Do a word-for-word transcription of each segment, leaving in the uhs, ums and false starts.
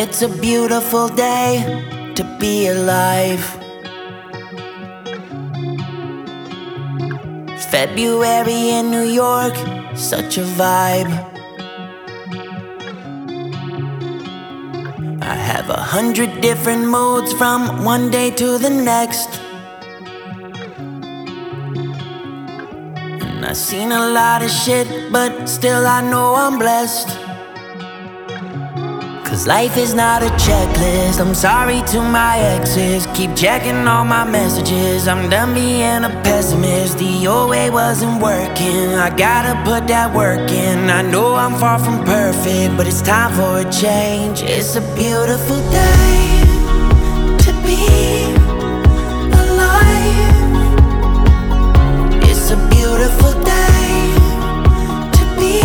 It's a beautiful day to be alive. It's February in New York, such a vibe. I have a hundred different moods from one day to the next. And I've seen a lot of shit, but still I know I'm blessed. Cause life is not a checklist. I'm sorry to my exes, keep checking all my messages. I'm done being a pessimist. The old way wasn't working, I gotta put that work in. I know I'm far from perfect, but it's time for a change. It's a beautiful day to be alive. It's a beautiful day to be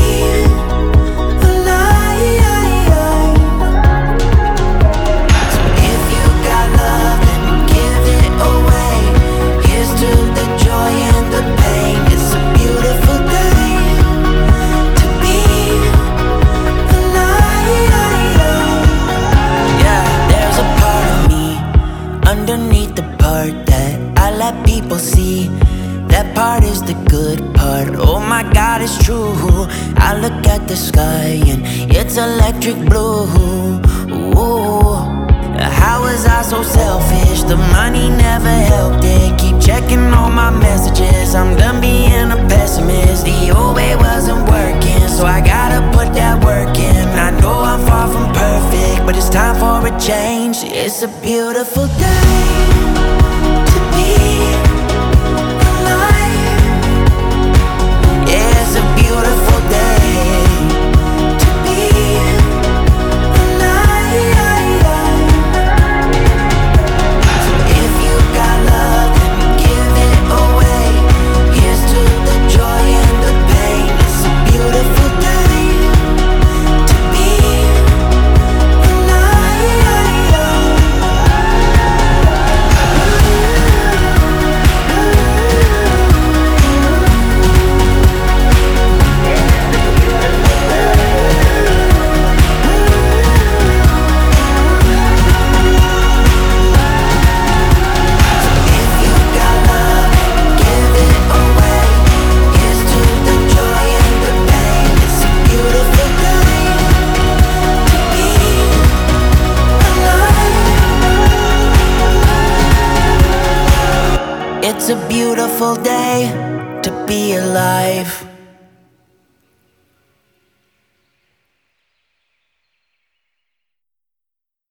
underneath the part that I let people see. That part is the good part. Oh my God, it's true. I look at the sky and it's electric blue. Ooh, how was I so selfish? The money never helped it. Keep checking all my messages. I'm done being a pessimist. The old way wasn't working, so I gotta put that work in. I know I'm far from perfect, but it's time for a change. It's a beautiful day to be alive. Yeah, it's a beautiful day to be alive. So if you got love, then give it away. Here's to the joy and the pain. It's a beautiful day to be It's a beautiful day to be alive.